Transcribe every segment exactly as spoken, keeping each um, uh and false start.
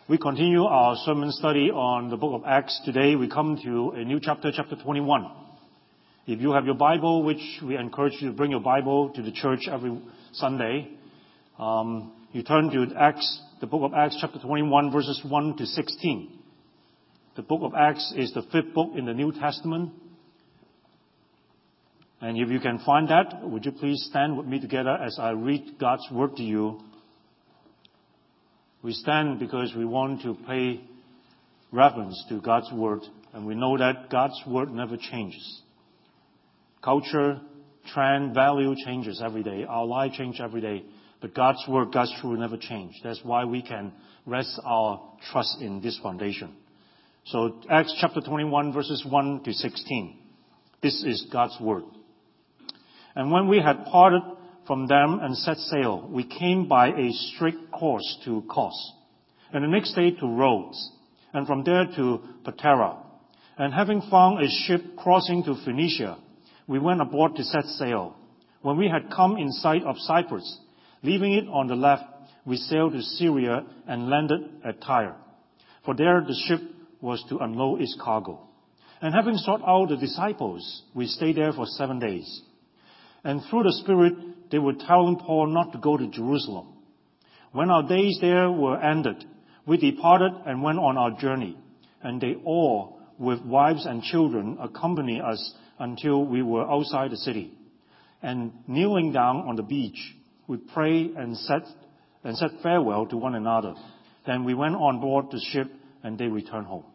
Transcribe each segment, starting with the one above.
We continue our sermon study on the book of Acts. Today we come to a new chapter, chapter twenty-one. If you have your Bible, which we encourage you to bring your Bible to the church every Sunday, um, you turn to Acts, the book of Acts, chapter twenty-one, verses one to sixteen. The book of Acts is the fifth book in the New Testament. And if you can find that, would you please stand with me together as I read God's word to you. We stand because we want to pay reverence to God's word, and we know that God's word never changes. Culture, trend, value changes every day. Our life changes every day. But God's word, God's truth never change. That's why we can rest our trust in this foundation. So Acts chapter twenty-one, verses one to sixteen. This is God's word. And when we had parted from them and set sail, we came by a straight course to Kos, and the next day to Rhodes, and from there to Patara. And having found a ship crossing to Phoenicia, we went aboard to set sail. When we had come in sight of Cyprus, leaving it on the left, we sailed to Syria and landed at Tyre. For there the ship was to unload its cargo. And having sought out the disciples, we stayed there for seven days. And through the Spirit, they were telling Paul not to go to Jerusalem. When our days there were ended, we departed and went on our journey. And they all, with wives and children, accompanied us until we were outside the city. And kneeling down on the beach, we prayed and said, and said farewell to one another. Then we went on board the ship, and they returned home.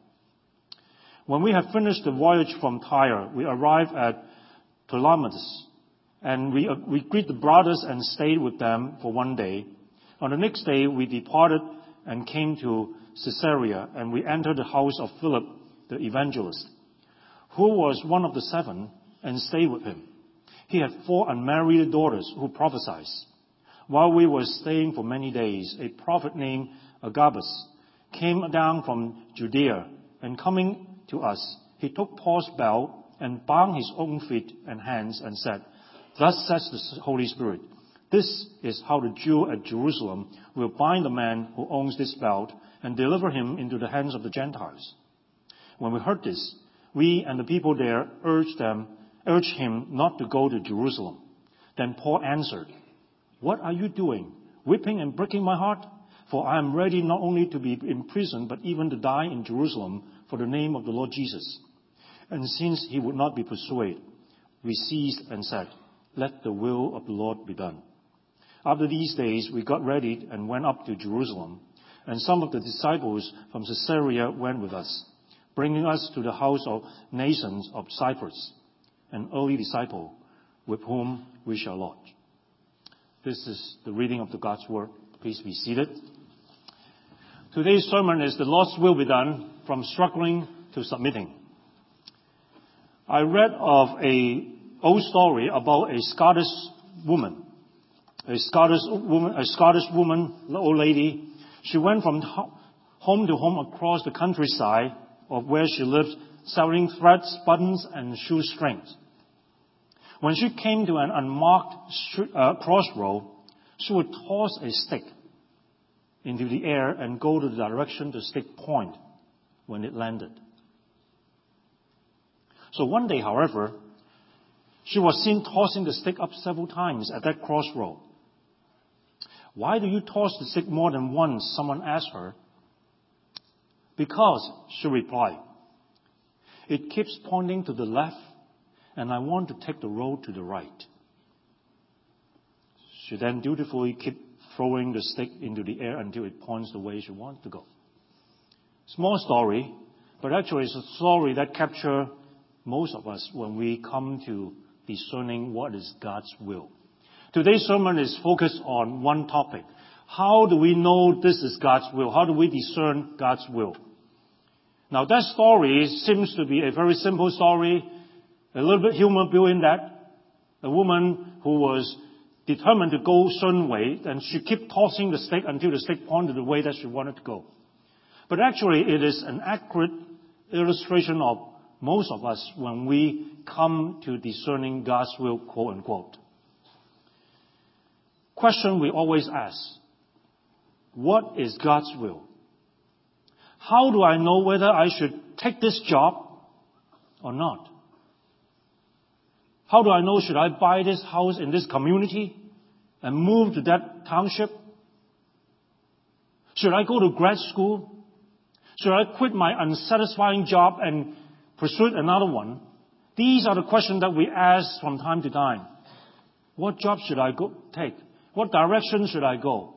When we had finished the voyage from Tyre, we arrived at Ptolemais. And we, we greeted the brothers and stayed with them for one day. On the next day, we departed and came to Caesarea, and we entered the house of Philip, the evangelist, who was one of the seven, and stayed with him. He had four unmarried daughters who prophesied. While we were staying for many days, a prophet named Agabus came down from Judea, and coming to us, he took Paul's belt and bound his own feet and hands and said, "Thus says the Holy Spirit, this is how the Jew at Jerusalem will bind the man who owns this belt and deliver him into the hands of the Gentiles." When we heard this, we and the people there urged them, urged him not to go to Jerusalem. Then Paul answered, "What are you doing, whipping and breaking my heart? For I am ready not only to be in prison, but even to die in Jerusalem for the name of the Lord Jesus." And since he would not be persuaded, we ceased and said, "Let the will of the Lord be done." After these days, we got ready and went up to Jerusalem, and some of the disciples from Caesarea went with us, bringing us to the house of Mnason of Cyprus, an early disciple with whom we shall lodge. This is the reading of the God's word. Please be seated. Today's sermon is "The Lord's Will Be Done, from Struggling to Submitting." I read of a old story about a Scottish woman. A Scottish woman, a Scottish woman, an old lady. She went from home to home across the countryside of where she lived, selling threads, buttons, and shoestrings. When she came to an unmarked street, uh, crossroad, she would toss a stick into the air and go to the direction the stick pointed when it landed. So one day, however, she was seen tossing the stick up several times at that crossroad. "Why do you toss the stick more than once?" someone asked her. "Because," she replied, "it keeps pointing to the left, and I want to take the road to the right." She then dutifully kept throwing the stick into the air until it points the way she wants to go. Small story, but actually it's a story that captures most of us when we come to discerning what is God's will. Today's sermon is focused on one topic. How do we know this is God's will? How do we discern God's will? Now that story seems to be a very simple story, a little bit humor built in that. A woman who was determined to go a certain way, and she kept tossing the stick until the stick pointed the way that she wanted to go. But actually it is an accurate illustration of most of us when we come to discerning God's will, quote unquote. Question we always ask: what is God's will? How do I know whether I should take this job or not? How do I know, should I buy this house in this community and move to that township? Should I go to grad school? Should I quit my unsatisfying job and pursue another one? These are the questions that we ask from time to time. What job should I go take? What direction should I go?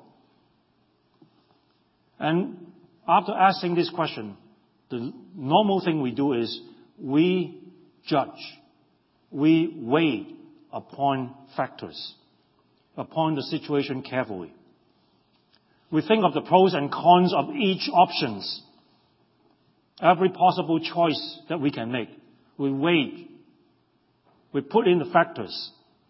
And after asking this question, the normal thing we do is we judge. We weigh upon factors, upon the situation carefully. We think of the pros and cons of each options, every possible choice that we can make. We weigh. We put in the factors.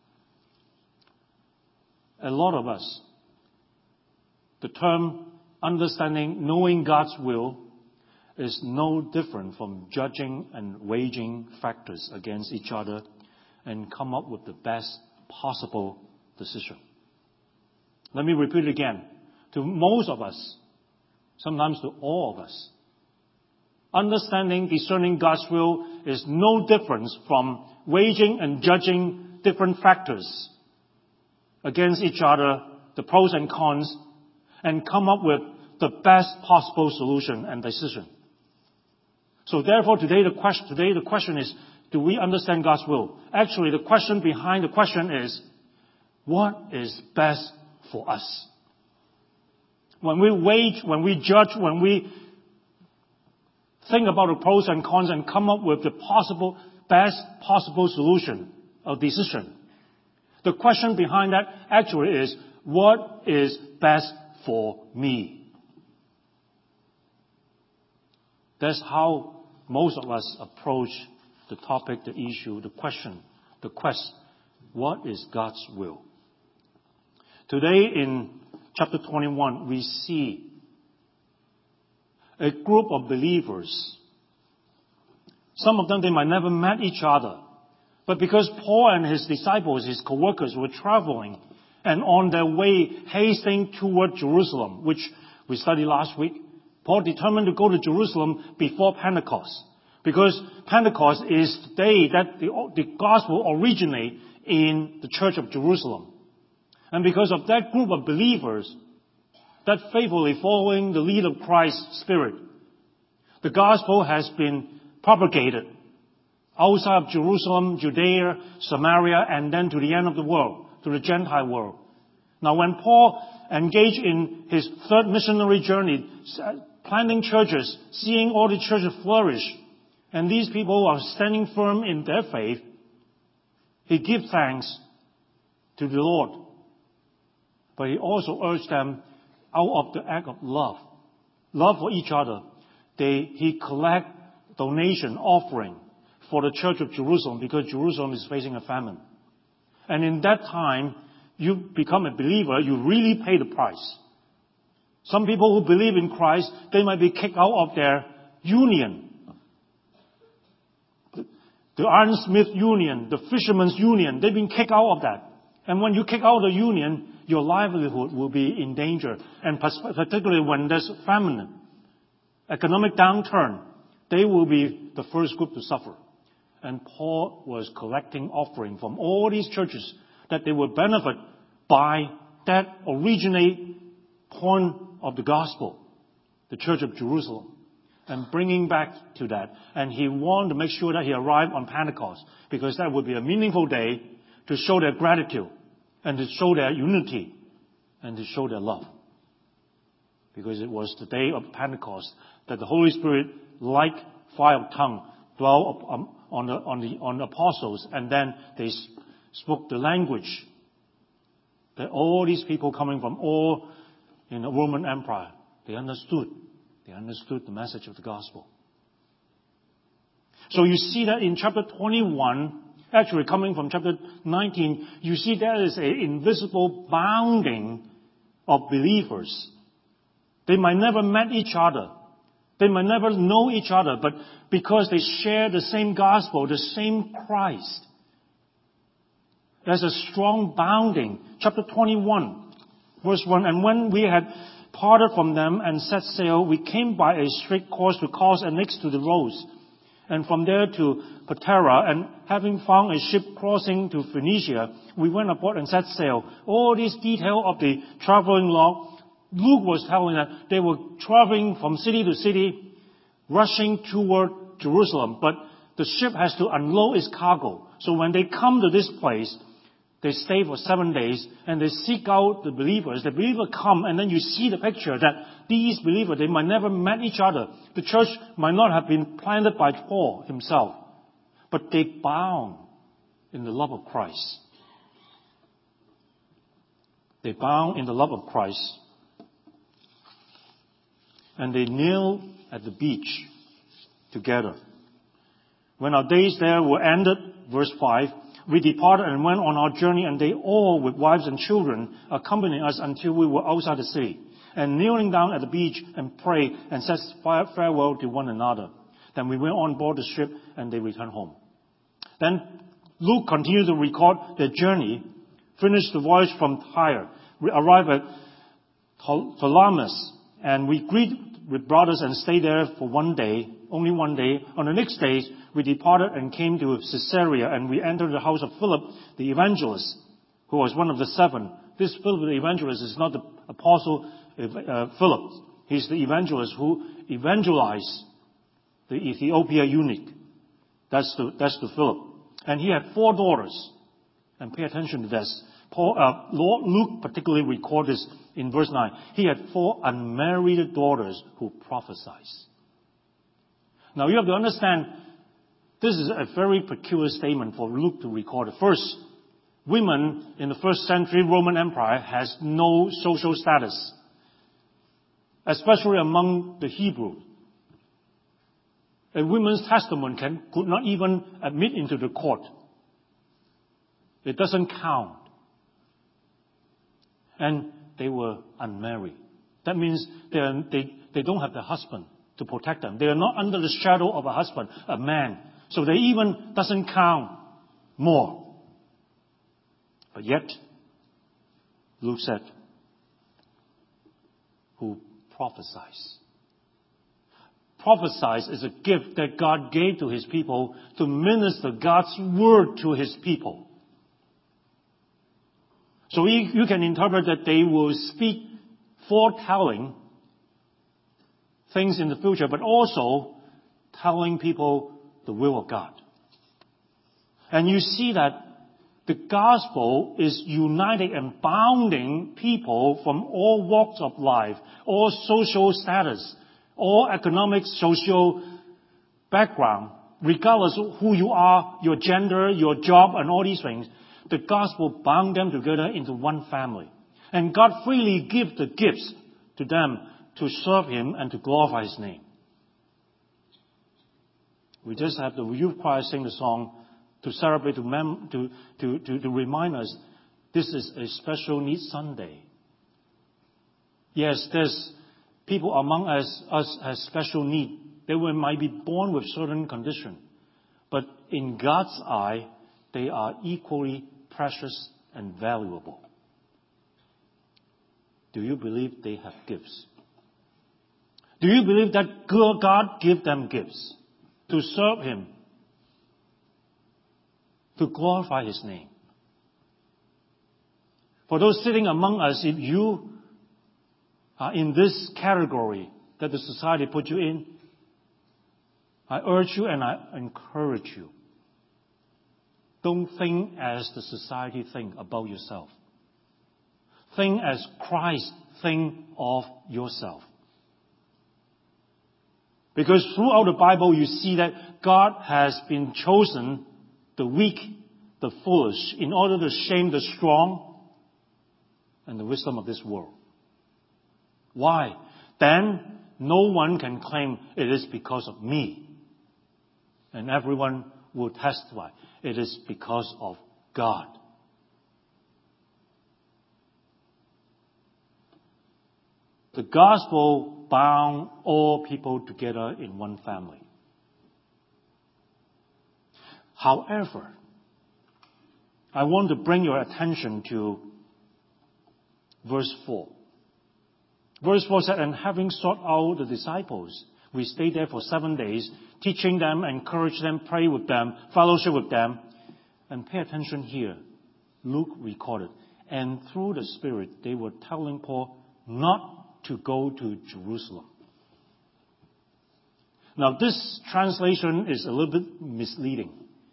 A lot of us, the term understanding, knowing God's will is no different from judging and weighing factors against each other and come up with the best possible decision. Let me repeat it again. To most of us, sometimes to all of us, understanding, discerning God's will is no difference from weighing and judging different factors against each other, the pros and cons, and come up with the best possible solution and decision. So therefore, today the question, today the question is, do we understand God's will? Actually, the question behind the question is, what is best for us? When we weigh, when we judge, when we think about the pros and cons and come up with the possible, best possible solution or decision, the question behind that actually is, what is best for me? That's how most of us approach the topic, the issue, the question, the quest. What is God's will? Today in chapter twenty-one, we see a group of believers. Some of them, they might never met each other. But because Paul and his disciples, his co-workers, were traveling and on their way hastening toward Jerusalem, which we studied last week, Paul determined to go to Jerusalem before Pentecost. Because Pentecost is the day that the, the gospel originated in the church of Jerusalem. And because of that group of believers that faithfully following the lead of Christ's Spirit, the gospel has been propagated outside of Jerusalem, Judea, Samaria, and then to the end of the world, to the Gentile world. Now when Paul engaged in his third missionary journey, planting churches, seeing all the churches flourish, and these people are standing firm in their faith, he gives thanks to the Lord. But he also urged them out of the act of love, love for each other. They, he collect donation offering for the church of Jerusalem because Jerusalem is facing a famine. And in that time, you become a believer, you really pay the price. Some people who believe in Christ, they might be kicked out of their union. The ironsmith union, the fisherman's union, they've been kicked out of that. And when you kick out of the union, your livelihood will be in danger. And particularly when there's famine, economic downturn, they will be the first group to suffer. And Paul was collecting offering from all these churches that they would benefit by that originate point of the gospel, the church of Jerusalem, and bringing back to that. And he wanted to make sure that he arrived on Pentecost, because that would be a meaningful day to show their gratitude and to show their unity and to show their love. Because it was the day of Pentecost that the Holy Spirit, like fire of tongue, dwelt on the, on the, on the apostles, and then they spoke the language that all these people coming from all in the Roman Empire, they understood. They understood the message of the gospel. So you see that in chapter twenty-one, actually coming from chapter nineteen, you see there is an invisible bounding of believers. They might never met each other. They might never know each other, but because they share the same gospel, the same Christ, there's a strong bounding. Chapter twenty-one, verse one, and when we had parted from them and set sail. We came by a straight course to Kos and next to the Roads, and from there to Patara, and having found a ship crossing to Phoenicia, we went aboard and set sail. All these detail of the traveling log, Luke was telling that they were traveling from city to city, rushing toward Jerusalem, but the ship has to unload its cargo. So when they come to this place, they stay for seven days and they seek out the believers. The believers come, and then you see the picture that these believers, they might never met each other. The church might not have been planted by Paul himself, but they bound in the love of Christ. They bound in the love of Christ. And they kneel at the beach together. When our days there were ended, verse five, we departed and went on our journey, and they all, with wives and children, accompanied us until we were outside the city, and kneeling down at the beach and prayed and said farewell to one another. Then we went on board the ship, and they returned home. Then Luke continued to record their journey, finished the voyage from Tyre. We arrived at Salamis, and we greeted with brothers and stayed there for one day, only one day. On the next day, we departed and came to Caesarea, and we entered the house of Philip, the evangelist, who was one of the seven. This Philip the evangelist is not the apostle uh, Philip. He's the evangelist who evangelized the Ethiopia eunuch. That's the, that's the Philip. And he had four daughters. And pay attention to this. Paul, uh, Lord Luke particularly records this in verse nine. He had four unmarried daughters who prophesied. Now you have to understand, this is a very peculiar statement for Luke to record. First, women in the first century Roman Empire has no social status, especially among the Hebrew. A woman's testimony can, could not even admit into the court. It doesn't count. And they were unmarried. That means they, are, they, they don't have a husband to protect them. They are not under the shadow of a husband, a man. So they even doesn't count more. But yet, Luke said, who prophesies. Prophesies is a gift that God gave to His people to minister God's word to His people. So you can interpret that they will speak foretelling things in the future, but also telling people the will of God. And you see that the gospel is uniting and bounding people from all walks of life, all social status, all economic, social background, regardless of who you are, your gender, your job, and all these things. The gospel bound them together into one family. And God freely gives the gifts to them to serve Him and to glorify His name. We just have the youth choir sing the song to celebrate, to, mem- to, to, to, to remind us this is a special needs Sunday. Yes, there's people among us, us has special need. They will, might be born with certain condition. But in God's eye, they are equally precious and valuable. Do you believe they have gifts? Do you believe that God gave them gifts to serve Him, to glorify His name? For those sitting among us, if you are in this category that the society put you in, I urge you and I encourage you. Don't think as the society think about yourself. Think as Christ think of yourself. Because throughout the Bible you see that God has been chosen the weak, the foolish, in order to shame the strong and the wisdom of this world. Why? Then no one can claim it is because of me. And everyone will testify it is because of God. The gospel bound all people together in one family. However, I want to bring your attention to verse four. Verse four said, and having sought out the disciples, we stayed there for seven days, teaching them, encourage them, pray with them, fellowship with them. And pay attention here. Luke recorded, and through the Spirit, they were telling Paul not to go to Jerusalem. Now, this translation is a little bit misleading.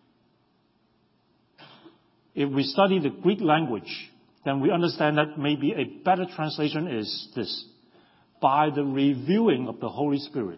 If we study the Greek language, then we understand that maybe a better translation is this: by the revealing of the Holy Spirit,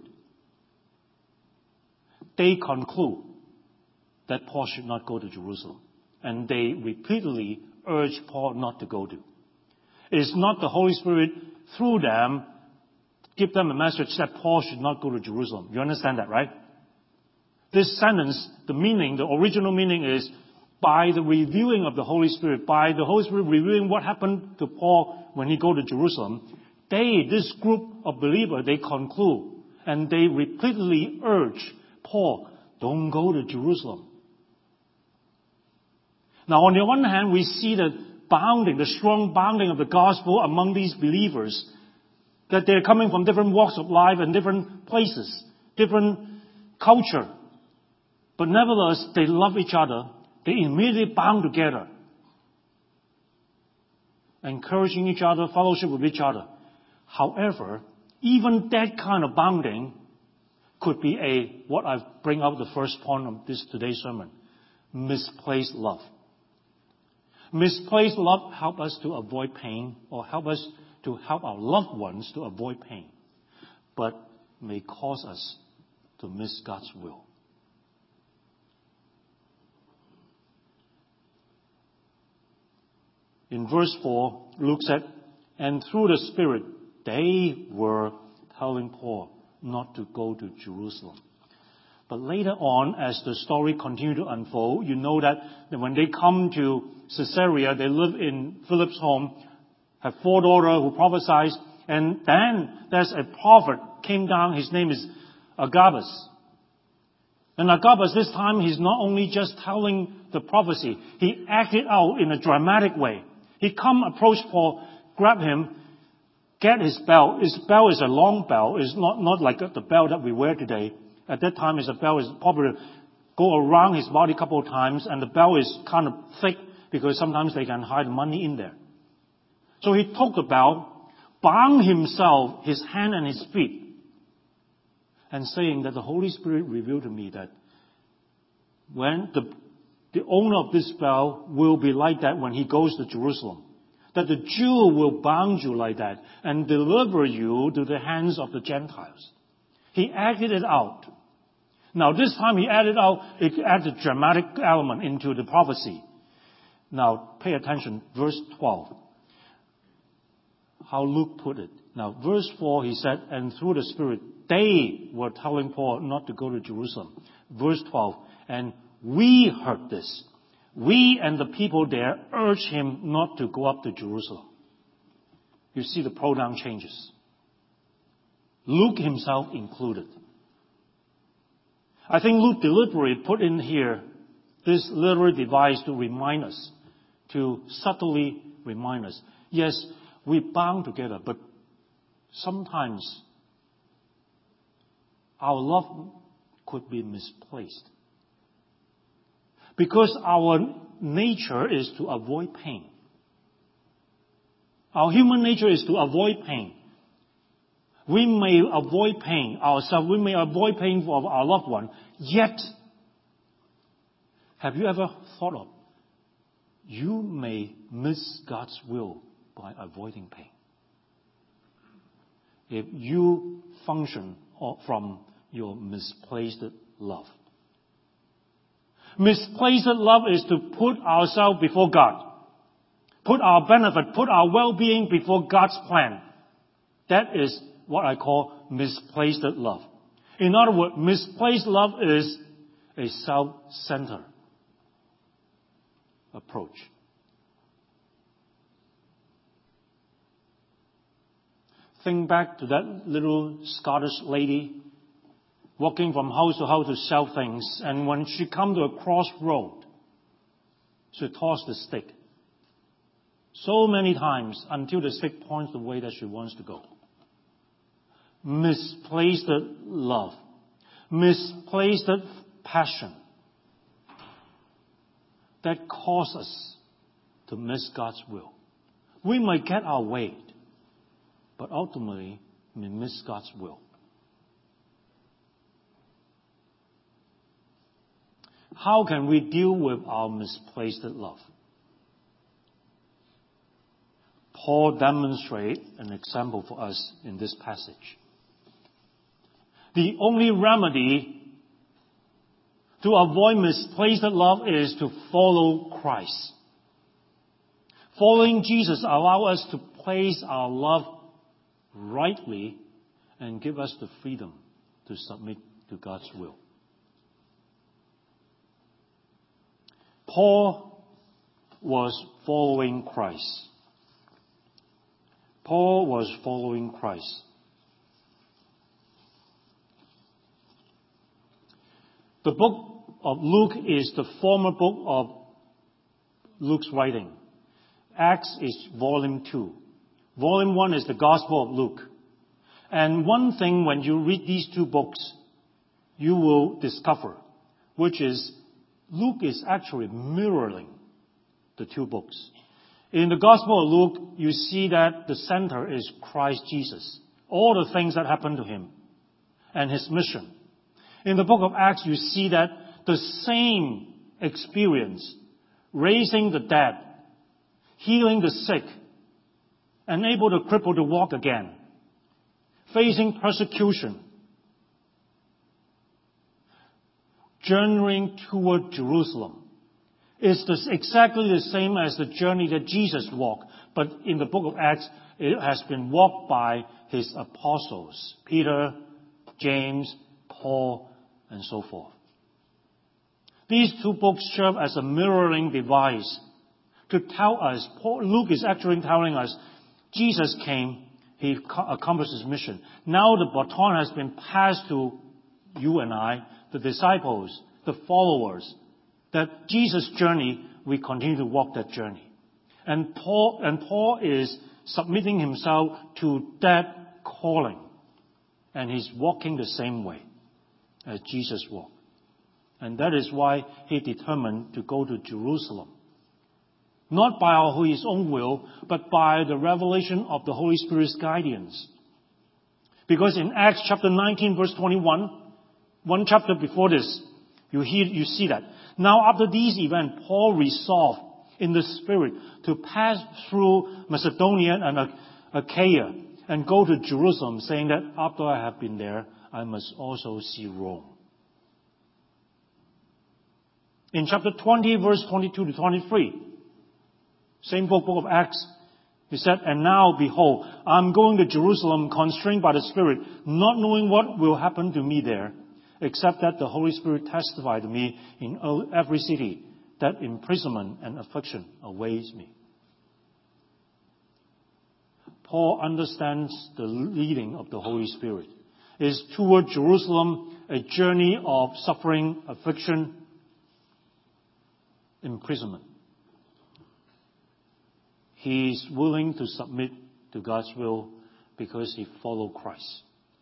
they conclude that Paul should not go to Jerusalem. And they repeatedly urge Paul not to go to. It is not the Holy Spirit through them give them a message that Paul should not go to Jerusalem. You understand that, right? This sentence, the meaning, the original meaning is by the revealing of the Holy Spirit, by the Holy Spirit revealing what happened to Paul when he go to Jerusalem, they, this group of believers, they conclude and they repeatedly urge Paul, don't go to Jerusalem. Now, on the one hand, we see the bounding, the strong bounding of the gospel among these believers, that they're coming from different walks of life and different places, different culture. But nevertheless, they love each other. They immediately bound together, encouraging each other, fellowship with each other. However, even that kind of bounding could be a, what I bring up the first point of this today's sermon, misplaced love. Misplaced love help us to avoid pain, or help us to help our loved ones to avoid pain, but may cause us to miss God's will. In verse four, Luke said, and through the Spirit, they were telling Paul not to go to Jerusalem. But later on, as the story continued to unfold, you know that when they come to Caesarea, they live in Philip's home, have four daughters who prophesied, and then there's a prophet came down, his name is Agabus. And Agabus, this time, he's not only just telling the prophecy, he acted out in a dramatic way. He come, approach Paul, grab him, get his belt. His belt is a long belt. It's not, not like the belt that we wear today. At that time, his belt is probably go around his body a couple of times, and the belt is kind of thick because sometimes they can hide money in there. So he took the belt, bound himself, his hand and his feet, and saying that the Holy Spirit revealed to me that when the, the owner of this belt will be like that when he goes to Jerusalem, that the Jew will bound you like that and deliver you to the hands of the Gentiles. He acted it out. Now, this time he added out, it added a dramatic element into the prophecy. Now, pay attention, verse twelve. How Luke put it. Now, verse four, he said, and through the Spirit, they were telling Paul not to go to Jerusalem. Verse twelve, and we heard this. We and the people there urged him not to go up to Jerusalem. You see the pronoun changes. Luke himself included. I think Luke deliberately put in here this literary device to remind us, to subtly remind us. Yes, we bound together, but sometimes our love could be misplaced. Because our nature is to avoid pain. Our human nature is to avoid pain. We may avoid pain ourselves. We may avoid pain for our loved one. Yet, have you ever thought of, you may miss God's will by avoiding pain? If you function from your misplaced love. Misplaced love is to put ourselves before God. Put our benefit, put our well-being before God's plan. That is what I call misplaced love. In other words, misplaced love is a self-centered approach. Think back to that little Scottish lady walking from house to house to sell things, and when she come to a crossroad, she tossed the stick so many times until the stick points the way that she wants to go. misplaced love, misplaced passion that cause us to miss God's will. We might get our way, but ultimately we miss God's will. How can we deal with our misplaced love? Paul demonstrates an example for us in this passage. The only remedy to avoid misplaced love is to follow Christ. Following Jesus allows us to place our love rightly and give us the freedom to submit to God's will. Paul was following Christ. Paul was following Christ. The book of Luke is the former book of Luke's writing. Acts is volume two. Volume one is the Gospel of Luke. And one thing when you read these two books, you will discover, which is Luke is actually mirroring the two books. In the Gospel of Luke, you see that the center is Christ Jesus. All the things that happened to him and his mission. In the book of Acts, you see that the same experience, raising the dead, healing the sick, enable the crippled to walk again, facing persecution, journeying toward Jerusalem, is this exactly the same as the journey that Jesus walked. But in the book of Acts, it has been walked by his apostles, Peter, James, Paul, and so forth. These two books serve as a mirroring device to tell us, Paul, Luke is actually telling us, Jesus came, he accomplished his mission. Now the baton has been passed to you and I, the disciples, the followers, that Jesus' journey, we continue to walk that journey. And Paul, and Paul is submitting himself to that calling. And he's walking the same way as Jesus walked. And that is why he determined to go to Jerusalem. Not by his own will, but by the revelation of the Holy Spirit's guidance. Because in Acts chapter nineteen, verse twenty-one, one chapter before this, you hear, you see that. Now after these events, Paul resolved in the Spirit to pass through Macedonia and Achaia and go to Jerusalem, saying that after I have been there, I must also see Rome. In chapter twenty, verse twenty-two to twenty-three, same book, book of Acts, he said, and now, behold, I'm going to Jerusalem, constrained by the Spirit, not knowing what will happen to me there, except that the Holy Spirit testified to me in every city that imprisonment and affliction awaits me. Paul understands the leading of the Holy Spirit. It is toward Jerusalem a journey of suffering, affliction, imprisonment. He is willing to submit to God's will because he followed Christ.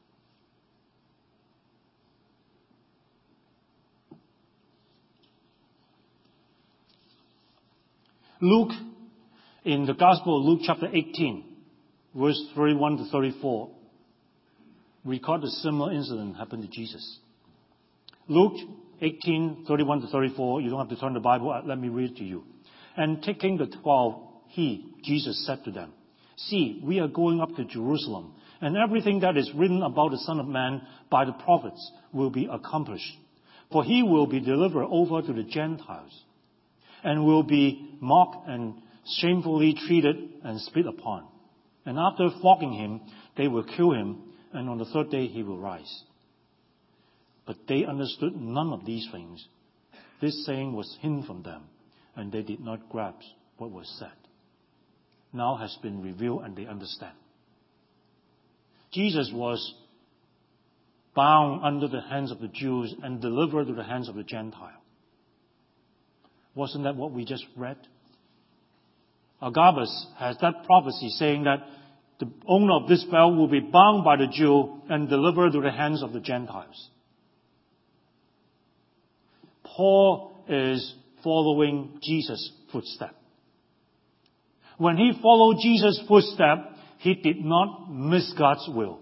Luke, in the Gospel of Luke chapter eighteen, verse thirty-one to thirty-four, record a similar incident happened to Jesus. Luke eighteen, thirty-one to thirty-four, you don't have to turn the Bible, let me read it to you. And taking the twelve, he, Jesus, said to them, see, we are going up to Jerusalem, and everything that is written about the Son of Man by the prophets will be accomplished. For he will be delivered over to the Gentiles, and will be mocked and shamefully treated and spit upon. And after flogging him, they will kill him, and on the third day he will rise. But they understood none of these things. This saying was hidden from them, and they did not grasp what was said. Now has been revealed, and they understand. Jesus was bound under the hands of the Jews and delivered to the hands of the Gentiles. Wasn't that what we just read? Agabus has that prophecy saying that the owner of this belt will be bound by the Jew and delivered to the hands of the Gentiles. Paul is following Jesus' footsteps. When he followed Jesus' footsteps, he did not miss God's will.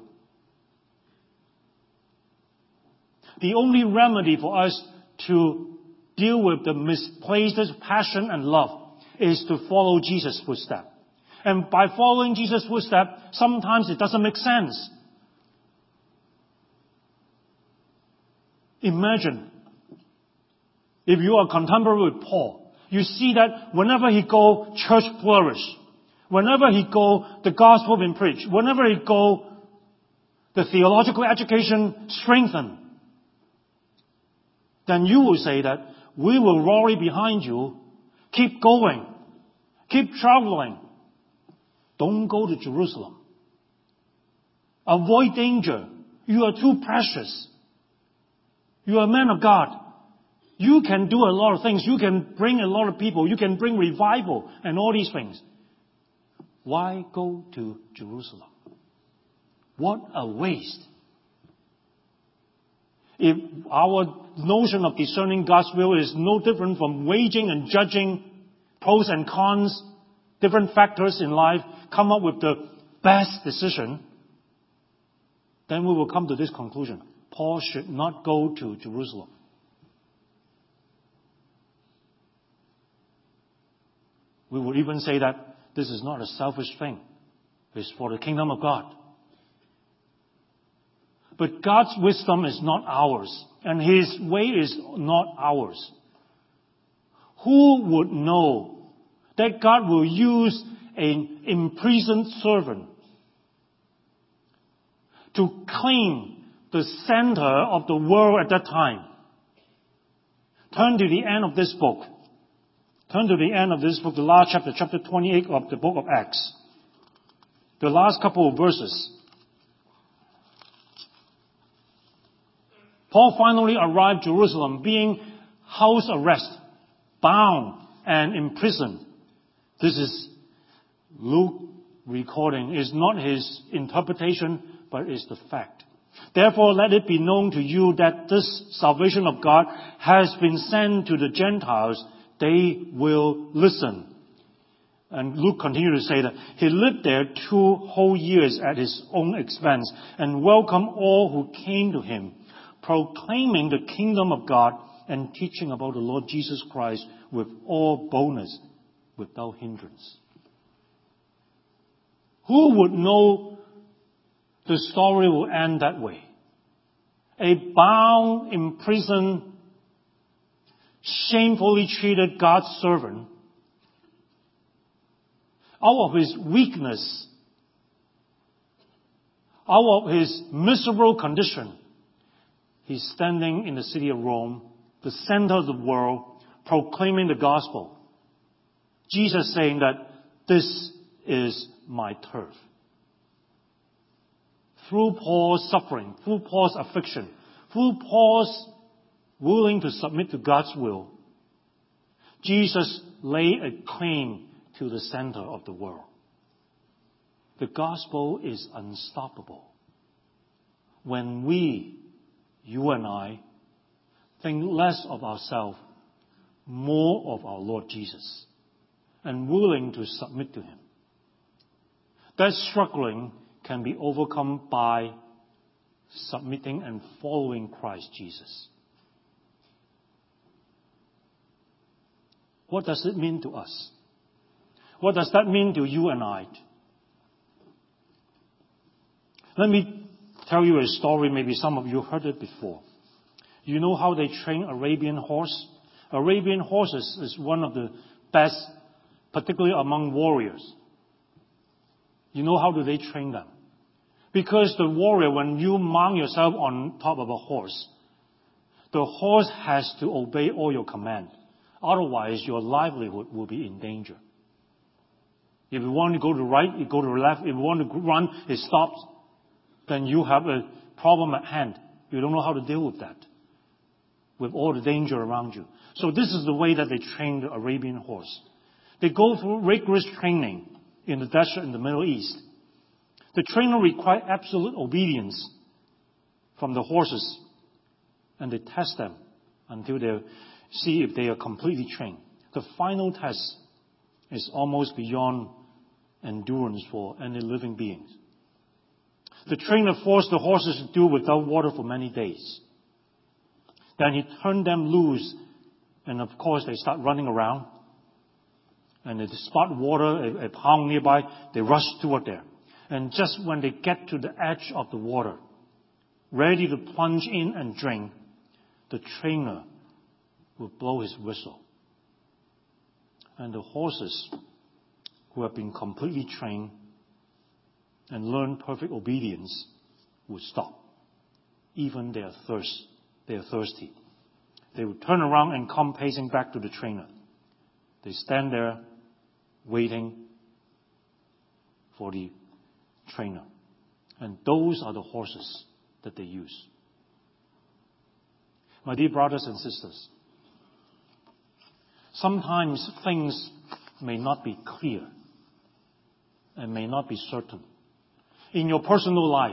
The only remedy for us to deal with the misplaced passion and love is to follow Jesus' footsteps. And by following Jesus' footsteps, sometimes it doesn't make sense. Imagine if you are contemporary with Paul, you see that whenever he go, church flourish. Whenever he go, the gospel been preached. Whenever he go, the theological education strengthened. Then you will say that we will rally behind you. Keep going. Keep traveling. Don't go to Jerusalem. Avoid danger. You are too precious. You are a man of God. You can do a lot of things. You can bring a lot of people. You can bring revival and all these things. Why go to Jerusalem? What a waste. If our notion of discerning God's will is no different from weighing and judging pros and cons, different factors in life, come up with the best decision, then we will come to this conclusion. Paul should not go to Jerusalem. We would even say that this is not a selfish thing. It's for the kingdom of God. But God's wisdom is not ours, and His way is not ours. Who would know that God will use an imprisoned servant to claim the center of the world at that time? Turn to the end of this book. Turn to the end of this book, the last chapter, chapter twenty-eight of the book of Acts. The last couple of verses. Paul finally arrived in Jerusalem, being house arrest, bound, and imprisoned. This is Luke recording. It's not his interpretation, but it's the fact. Therefore, let it be known to you that this salvation of God has been sent to the Gentiles. They will listen. And Luke continued to say that he lived there two whole years at his own expense and welcomed all who came to him, proclaiming the kingdom of God and teaching about the Lord Jesus Christ with all boldness, without hindrance. Who would know the story will end that way? A bound, imprisoned, shamefully treated God's servant, out of his weakness, out of his miserable condition, he's standing in the city of Rome, the center of the world, proclaiming the gospel. Jesus saying that this is my turf. Through Paul's suffering, through Paul's affliction, through Paul's willing to submit to God's will, Jesus laid a claim to the center of the world. The gospel is unstoppable. When we, you and I, think less of ourselves, more of our Lord Jesus, and willing to submit to Him. That struggling can be overcome by submitting and following Christ Jesus. What does it mean to us? What does that mean to you and I? Let me tell you a story. Maybe some of you heard it before. You know how they train Arabian horse? Arabian horses is one of the best, particularly among warriors. You know how do they train them? Because the warrior, when you mount yourself on top of a horse, the horse has to obey all your commands. Otherwise, your livelihood will be in danger. If you want to go to the right, you go to the left. If you want to run, it stops. Then you have a problem at hand. You don't know how to deal with that, with all the danger around you. So this is the way that they train the Arabian horse. They go through rigorous training in the desert in the Middle East. The trainer requires absolute obedience from the horses, and they test them until they see if they are completely trained. The final test is almost beyond endurance for any living beings. The trainer forced the horses to do without water for many days. Then he turned them loose, and of course they start running around. And if they spot water, a, a pond nearby, they rush toward there. And just when they get to the edge of the water, ready to plunge in and drink, the trainer will blow his whistle. And the horses, who have been completely trained and learned perfect obedience, will stop. Even they are thirst, they are thirsty. They will turn around and come pacing back to the trainer. They stand there waiting for the trainer. And those are the horses that they use. My dear brothers and sisters, sometimes things may not be clear and may not be certain. In your personal life,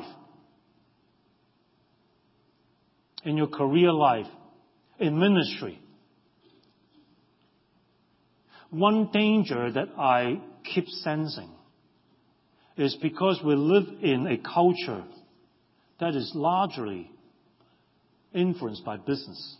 in your career life, in ministry, one danger that I keep sensing is because we live in a culture that is largely influenced by business.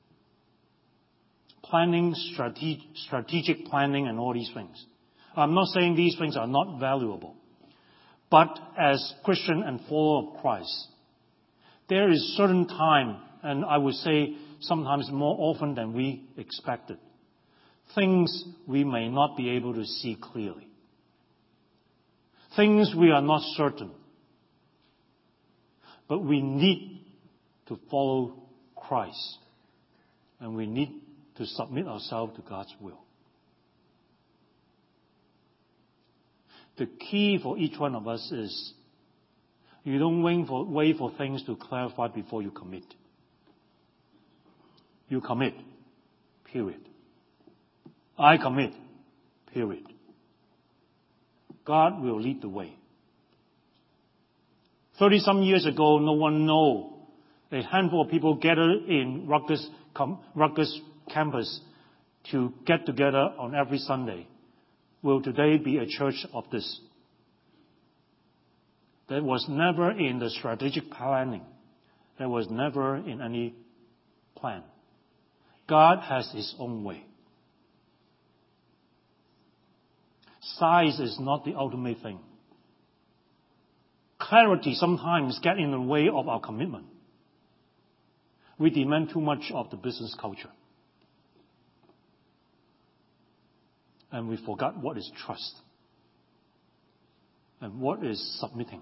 Planning, strate- strategic planning, and all these things. I'm not saying these things are not valuable. But as Christian and follower of Christ, there is certain time, and I would say sometimes more often than we expected, things we may not be able to see clearly. Things we are not certain. But we need to follow Christ. And we need to submit ourselves to God's will. The key for each one of us is you don't wait for, wait for things to clarify before you commit. You commit. Period. I commit. Period. God will lead the way. Thirty-some years ago, no one knew a handful of people gathered in Rutgers, Rutgers campus to get together on every Sunday will today be a church of this. That was never in the strategic planning. That was never in any plan. God has His own way. Size is not the ultimate thing. Clarity sometimes gets in the way of our commitment. We demand too much of the business culture. And we forgot what is trust and what is submitting.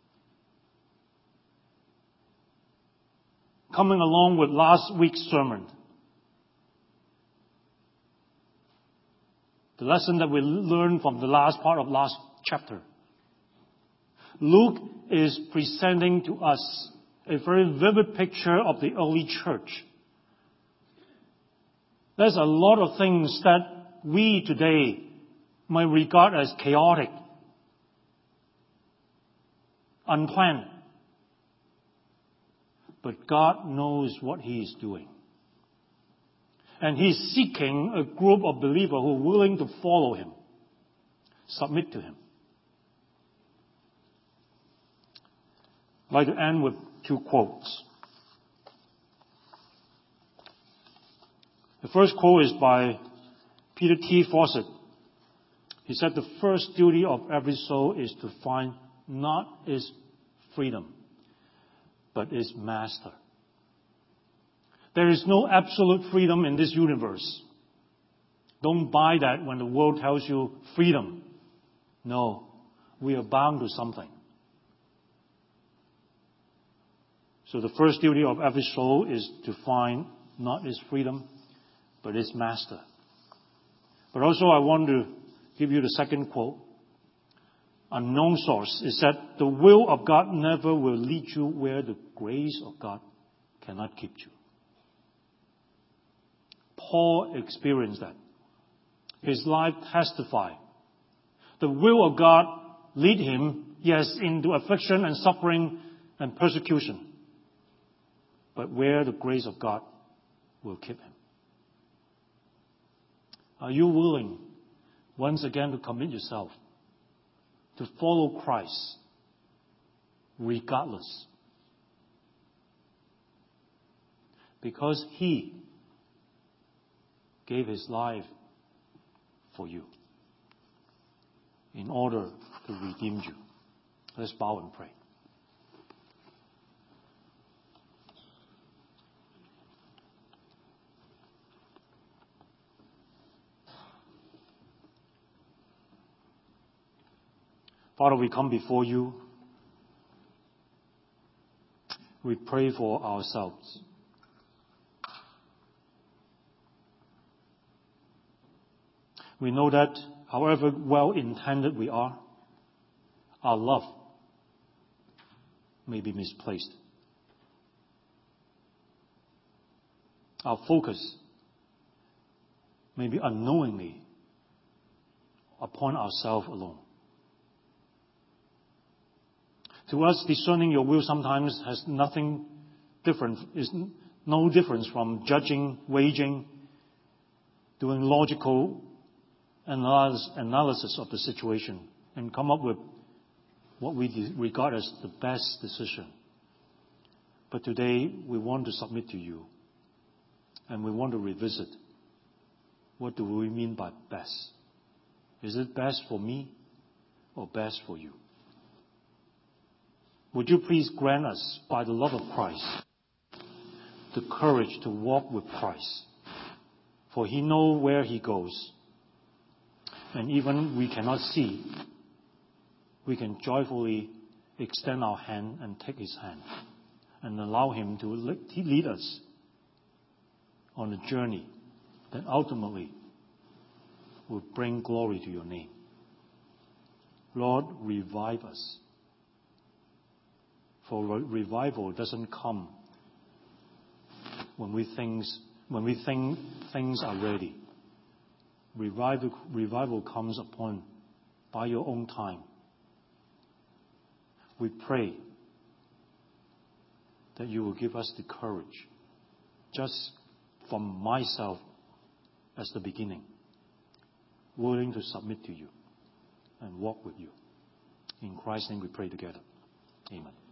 Coming along with last week's sermon, the lesson that we learned from the last part of last chapter, Luke is presenting to us a very vivid picture of the early church. There's a lot of things that we today might regard as chaotic, unplanned. But God knows what He is doing. And He's seeking a group of believers who are willing to follow Him, submit to Him. I'd like to end with two quotes. The first quote is by Peter T. Fawcett. He said, the first duty of every soul is to find not its freedom, but its master. There is no absolute freedom in this universe. Don't buy that when the world tells you freedom. No, we are bound to something. So the first duty of every soul is to find not its freedom, but its master. But also I want to give you the second quote. Unknown source is that the will of God never will lead you where the grace of God cannot keep you. Paul experienced that. His life testified. The will of God lead him yes, into affliction and suffering and persecution, but where the grace of God will keep him. Are you willing once again to commit yourself to follow Christ regardless? Because he gave his life for you in order to redeem you. Let's bow and pray. Father, we come before you. We pray for ourselves. We know that however well-intended we are, our love may be misplaced. Our focus may be unknowingly upon ourselves alone. To us, discerning your will sometimes has nothing different, is no difference from judging, weighing, doing logical analysis of the situation and come up with what we regard as the best decision. But today, we want to submit to you, and we want to revisit, what do we mean by best? Is it best for me or best for you? Would you please grant us, by the love of Christ, the courage to walk with Christ? For he knows where he goes. And even we cannot see, we can joyfully extend our hand and take his hand and allow him to lead us on a journey that ultimately will bring glory to your name. Lord, revive us. For revival doesn't come when we think, when we think things are ready. Revival, revival comes upon by your own time. We pray that you will give us the courage, just from myself as the beginning, willing to submit to you and walk with you. In Christ's name we pray together. Amen.